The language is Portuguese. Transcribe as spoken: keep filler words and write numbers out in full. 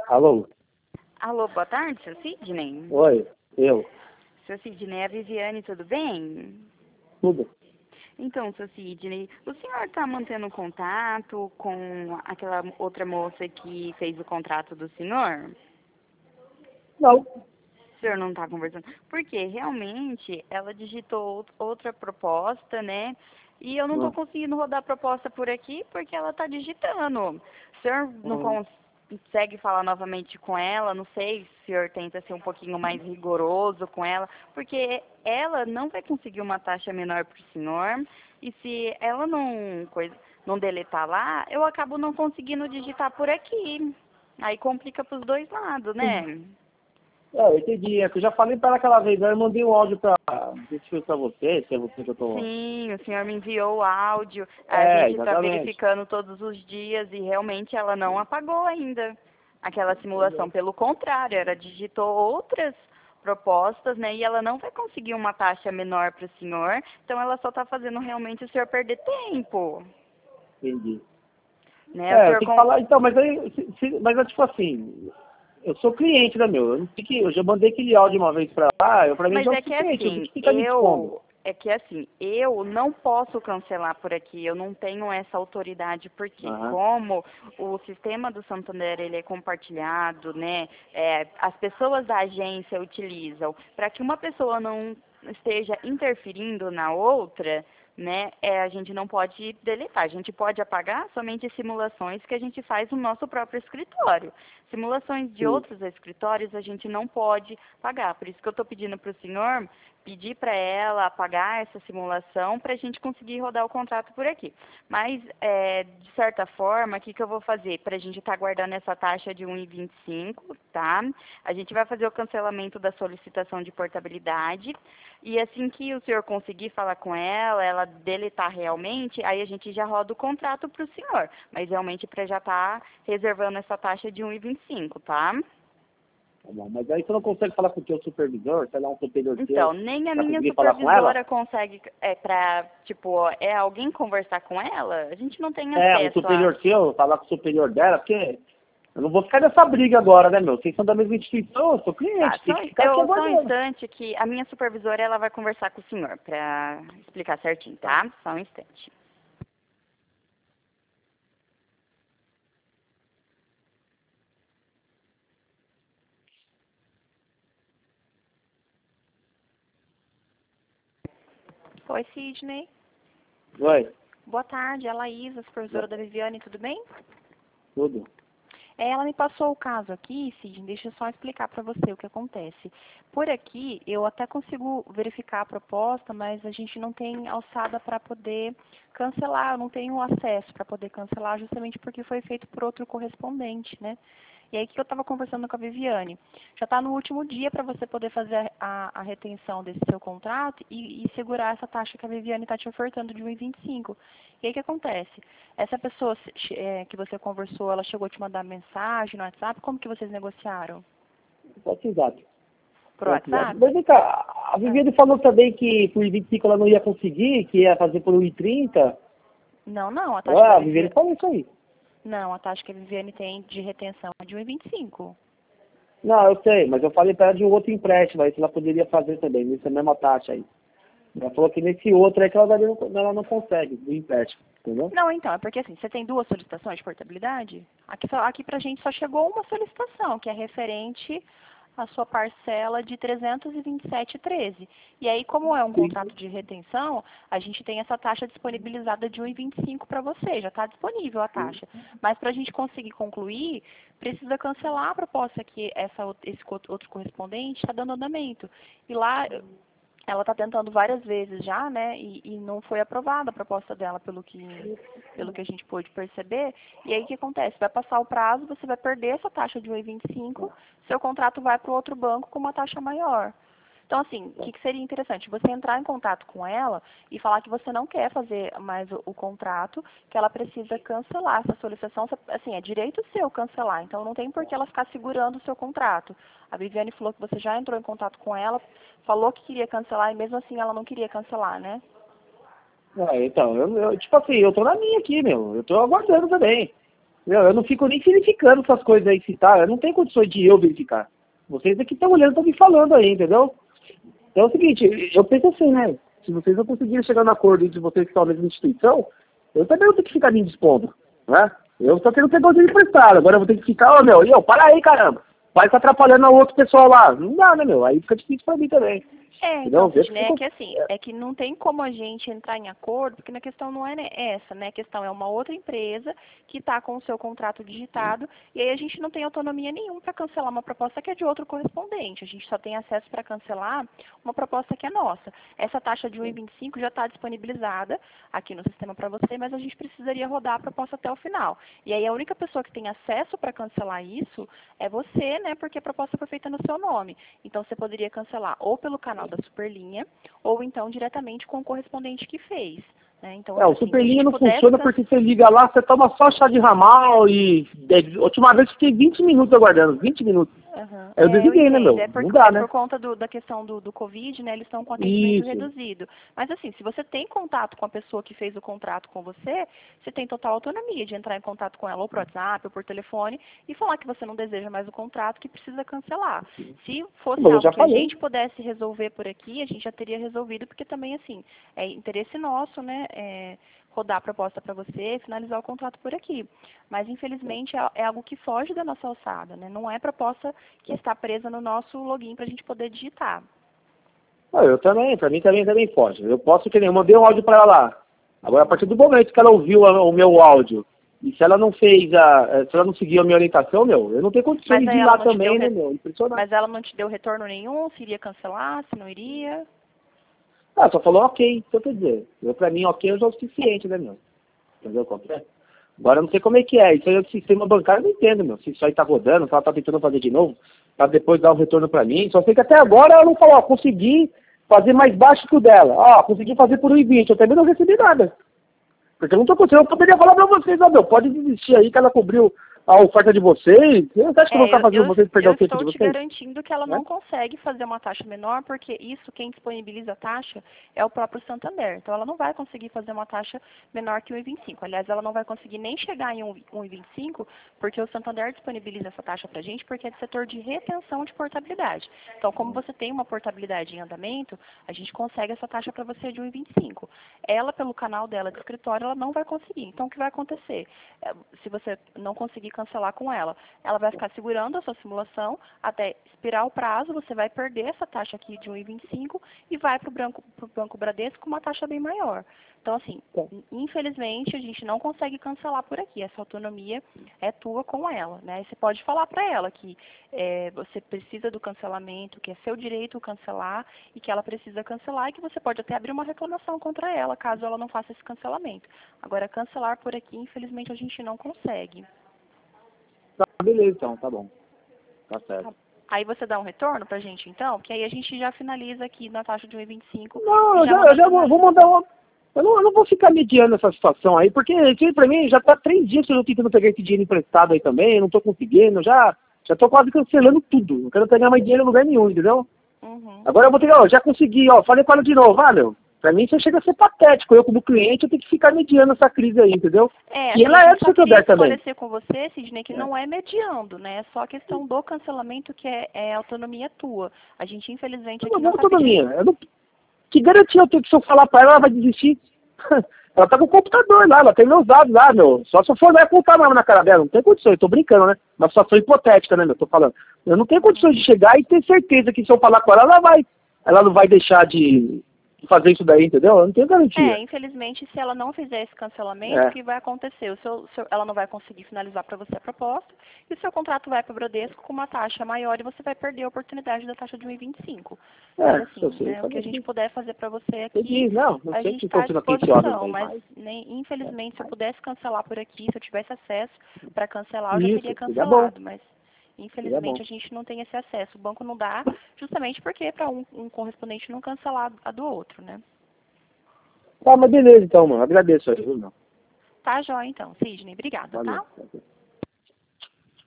Alô? Alô, boa tarde, seu Sidney? Oi, eu. Seu Sidney, é a Viviane, tudo bem? Tudo? Então, seu Sidney, o senhor está mantendo contato com aquela outra moça que fez o contrato do senhor? Não. O senhor não está conversando? Porque realmente ela digitou out- outra proposta, né? E eu não estou Não. conseguindo rodar a proposta por aqui porque ela está digitando. O senhor não Hum. consegue falar novamente com ela? Não sei se o senhor tenta ser um pouquinho mais rigoroso com ela, porque ela não vai conseguir uma taxa menor para o senhor. E se ela não, coisa, não deletar lá, eu acabo não conseguindo digitar por aqui. Aí complica para os dois lados, né? É, eu entendi. É que eu já falei para ela aquela vez, aí eu mandei um áudio para. Não sei se foi para você, se é você que eu tô. Sim, o senhor me enviou o áudio. A É, gente está exatamente. verificando todos os dias e realmente ela não apagou ainda aquela simulação. Pelo contrário, ela digitou outras propostas, né? E ela não vai conseguir uma taxa menor para o senhor. Então ela só está fazendo realmente o senhor perder tempo, Entendi. né? O É, eu senhor tenho que com... falar, então, mas aí, se- se- mas é tipo assim, eu sou cliente, né, meu? Eu, não sei que, eu já mandei aquele áudio uma vez pra lá, eu pra mim Mas já é o é que suficiente, eu não assim, sei que ficar me expondo. eu é que assim, eu não posso cancelar por aqui, eu não tenho essa autoridade, porque Aham. como o sistema do Santander ele é compartilhado, né? É, as pessoas da agência utilizam para que uma pessoa não esteja interferindo na outra, né? É, a gente não pode deletar, a gente pode apagar somente simulações que a gente faz no nosso próprio escritório. Simulações de Sim. outros escritórios a gente não pode pagar. Por isso que eu estou pedindo para o senhor pedir para ela apagar essa simulação para a gente conseguir rodar o contrato por aqui. Mas, é, de certa forma, o que, que eu vou fazer? Para a gente estar tá guardando essa taxa de um vírgula vinte e cinco, tá? A gente vai fazer o cancelamento da solicitação de portabilidade e assim que o senhor conseguir falar com ela, ela deletar realmente, aí a gente já roda o contrato para o senhor. Mas realmente para já estar tá reservando essa taxa de um vírgula vinte e cinco, tá? Tá bom. Mas aí você não consegue falar com o teu supervisor, sei lá, um superior Então, teu, nem a pra minha conseguir falar com ela? supervisora consegue, é, pra, tipo, é alguém conversar com ela? A gente não tem É, um acesso a... superior seu, falar com o superior dela, porque eu não vou ficar nessa briga agora, né, meu? Vocês são da mesma instituição, eu sou Tá, cliente, tem só, que ficar aqui eu, só um aguardando. instante que a minha supervisora, ela vai conversar com o senhor pra explicar certinho, tá? Só um instante. Oi, Sidney. Oi, Boa tarde, é a Laísa, supervisora da Viviane, tudo bem? tudo. É, ela me passou o caso aqui, Sidney, deixa eu só explicar para você o que acontece. Por aqui, eu até consigo verificar a proposta, mas a gente não tem alçada para poder cancelar, eu não tenho acesso para poder cancelar, justamente porque foi feito por outro correspondente, né? E aí que eu estava conversando com a Viviane. Já está no último dia para você poder fazer a, a retenção desse seu contrato e, e segurar essa taxa que a Viviane está te ofertando de um vírgula vinte e cinco. E aí o que acontece? Essa pessoa se- é, que você conversou, ela chegou a te mandar mensagem no WhatsApp? Como que vocês negociaram? WhatsApp. Por WhatsApp. WhatsApp? Mas vem cá, a Ah, Viviane falou também que por vinte e cinco ela não ia conseguir, que ia fazer por um e trinta. não, não, a taxa que Ah, a a Viviane Viviane... falou isso aí. Não, a taxa que a Viviane tem de retenção é de um vírgula vinte e cinco. Não, eu sei, mas eu falei para ela de um outro empréstimo aí, que ela poderia fazer também, nessa mesma taxa aí. Ela falou que nesse outro aí que ela, daria- ela não consegue, do empréstimo, entendeu? Não, então, é porque assim, você tem duas solicitações de portabilidade? Aqui, só, aqui pra gente só chegou uma solicitação, que é referente à sua parcela de trezentos e vinte e sete vírgula treze. E aí, como é um Sim. contrato de retenção, a gente tem essa taxa disponibilizada de um vírgula vinte e cinco para você, já está disponível a taxa. Mas para a gente conseguir concluir, precisa cancelar a proposta que essa, esse outro correspondente está dando andamento. E lá ela está tentando várias vezes já, né, e, e não foi aprovada a proposta dela, pelo que, pelo que a gente pôde perceber. E aí o que acontece? Vai passar o prazo, você vai perder essa taxa de um vírgula vinte e cinco, seu contrato vai para o outro banco com uma taxa maior. Então, assim, o que, que seria interessante? Você entrar em contato com ela e falar que você não quer fazer mais o, o contrato, que ela precisa cancelar essa solicitação. Assim, é direito seu cancelar, então não tem por que ela ficar segurando o seu contrato. A Viviane falou que você já entrou em contato com ela, falou que queria cancelar e mesmo assim ela não queria cancelar, né? Ah, então, eu, eu, tipo assim, eu tô na minha aqui, meu. Eu tô aguardando também. Meu, eu não fico nem verificando essas coisas aí, se tá, eu não tenho condições de eu verificar. Vocês aqui estão olhando, estão me falando aí, entendeu? Então é o seguinte, eu penso assim, né? Se vocês não conseguirem chegar no acordo entre vocês que estão na mesma instituição, eu também vou ter que ficar me dispondo, né? Eu só quero pegar o dinheiro emprestado, agora eu vou ter que ficar, ó, meu, e eu, para aí, caramba. Vai estar atrapalhando o outro pessoal lá. Não dá, né, meu? Aí fica difícil pra mim também. É, então, Sidney, é que assim, é que não tem como a gente entrar em acordo, porque a questão não é essa, né? A questão é uma outra empresa que está com o seu contrato digitado, e aí a gente não tem autonomia nenhuma para cancelar uma proposta que é de outro correspondente. A gente só tem acesso para cancelar uma proposta que é nossa. Essa taxa de um vírgula vinte e cinco já está disponibilizada aqui no sistema para você, mas a gente precisaria rodar a proposta até o final. E aí a única pessoa que tem acesso para cancelar isso é você, né? Porque a proposta foi feita no seu nome. Então você poderia cancelar ou pelo canal da Superlinha, ou então diretamente com o correspondente que fez. Né? Então, é, o assim, Superlinha não pudesse... funciona porque você liga lá, você toma só chá de ramal e... A última vez fiquei vinte minutos aguardando, vinte minutos. Uhum. Eu é, desliguei, né, meu? É por, não dá, é né? por conta do, da questão do, do Covid, né? Eles estão com atendimento Isso. reduzido. Mas assim, se você tem contato com a pessoa que fez o contrato com você, você tem total autonomia de entrar em contato com ela ou por WhatsApp ou por telefone e falar que você não deseja mais o contrato, que precisa cancelar. Se fosse Bom, eu algo já que a falei. gente pudesse resolver por aqui, a gente já teria resolvido, porque também, assim, é interesse nosso, né? É, rodar a proposta para você, finalizar o contrato por aqui. Mas, infelizmente, é, é algo que foge da nossa alçada, né? Não é proposta que está presa no nosso login para a gente poder digitar. Ah, eu também, pra mim também, também pode. Eu posso que nem, eu mandei um áudio pra ela lá. Agora, a partir do momento que ela ouviu a, o meu áudio, e se ela não fez a, se ela não seguiu a minha orientação, meu, eu não tenho condições Mas de ir ela lá não te também, deu né, re... meu, impressionante. Mas ela não te deu retorno nenhum, se iria cancelar, se não iria? Ah, só falou ok, então quer dizer, eu pra mim ok já é o suficiente, né, meu? Entendeu qual que é? Agora eu não sei como é que é, isso aí é o sistema bancário, eu não entendo, meu, se isso aí tá rodando, se ela tá tentando fazer de novo, pra depois dar um retorno pra mim, só sei que até agora ela não falou, ó, consegui fazer mais baixo que o dela, ó, consegui fazer por um e vinte, eu também não recebi nada. Porque eu não tô conseguindo, eu poderia falar pra vocês, ó, meu, pode desistir aí que ela cobriu a oferta de vocês. Eu acho que eu vou É, ficar eu, fazendo eu, vocês perder eu o tempo de estou te vocês? garantindo que ela Né? não consegue fazer uma taxa menor, porque isso, quem disponibiliza a taxa é o próprio Santander. Então, ela não vai conseguir fazer uma taxa menor que um vírgula vinte e cinco. Aliás, ela não vai conseguir nem chegar em um vírgula vinte e cinco, porque o Santander disponibiliza essa taxa para a gente, porque é do setor de retenção de portabilidade. Então, como você tem uma portabilidade em andamento, a gente consegue essa taxa para você de um vírgula vinte e cinco. Ela, pelo canal dela de escritório, ela não vai conseguir. Então, o que vai acontecer? Se você não conseguir cancelar com ela, ela vai ficar segurando a sua simulação até expirar o prazo, você vai perder essa taxa aqui de um vírgula vinte e cinco e vai para o banco, pro banco Bradesco com uma taxa bem maior. Então, assim, infelizmente, a gente não consegue cancelar por aqui. Essa autonomia é tua com ela, né? Você pode falar para ela que é, você precisa do cancelamento, que é seu direito cancelar e que ela precisa cancelar e que você pode até abrir uma reclamação contra ela, caso ela não faça esse cancelamento. Agora, cancelar por aqui, infelizmente, a gente não consegue. Tá, beleza então, tá bom. Tá certo. Tá. Aí você dá um retorno pra gente, então, que aí a gente já finaliza aqui na taxa de um vírgula vinte e cinco. Não, eu já, já, eu já vou, vou mandar uma... Eu não, eu não vou ficar mediando essa situação aí, porque isso pra mim já tá três dias que eu tô tentando pegar esse dinheiro emprestado aí também, eu não tô conseguindo, já, já tô quase cancelando tudo. Não quero pegar mais dinheiro em lugar nenhum, entendeu? Uhum. Agora eu vou ter, ó, já consegui, ó, falei com ela de novo, ah, meu, pra mim isso chega a ser patético, eu como cliente eu tenho que ficar mediando essa crise aí, entendeu? É, E ela é do Santander também. Eu queria esclarecer com você, Sidney, que É. não é mediando, né? É só a questão do cancelamento que é, é autonomia tua. A gente, infelizmente, aqui Não, não não tá autonomia, pedindo... eu não... Que garantia eu tenho que se eu falar pra ela, ela vai desistir? Ela tá com o computador lá, ela tem meus dados lá, meu. Só se eu for lá e contar mesmo na cara dela. Não tem condições, eu tô brincando, né? Uma situação hipotética, né, meu? Tô falando. Eu não tenho condições de chegar e ter certeza que se eu falar com ela, ela vai. Ela não vai deixar de fazer isso daí, entendeu? Eu não tenho garantia. É, infelizmente, se ela não fizer esse cancelamento, É. o que vai acontecer? O seu, seu, ela não vai conseguir finalizar para você a proposta e o seu contrato vai para o Bradesco com uma taxa maior e você vai perder a oportunidade da taxa de um vírgula vinte e cinco. É, Mas assim, eu sei, né, o que a gente puder fazer para você aqui, diz, não, não a sei gente que está estão à sendo atenciosos disposição, aí, mas mas... nem, infelizmente, se eu pudesse cancelar por aqui, se eu tivesse acesso para cancelar, eu já Isso, teria seria bom. cancelado, mas Seria infelizmente bom. a gente não tem esse acesso. O banco não dá justamente porque é para um, um correspondente não cancelar a do outro, né? Tá, mas beleza então, mano. Agradeço aí, viu, meu? Tá, jóia, então. Sidney, obrigada, Valeu. tá?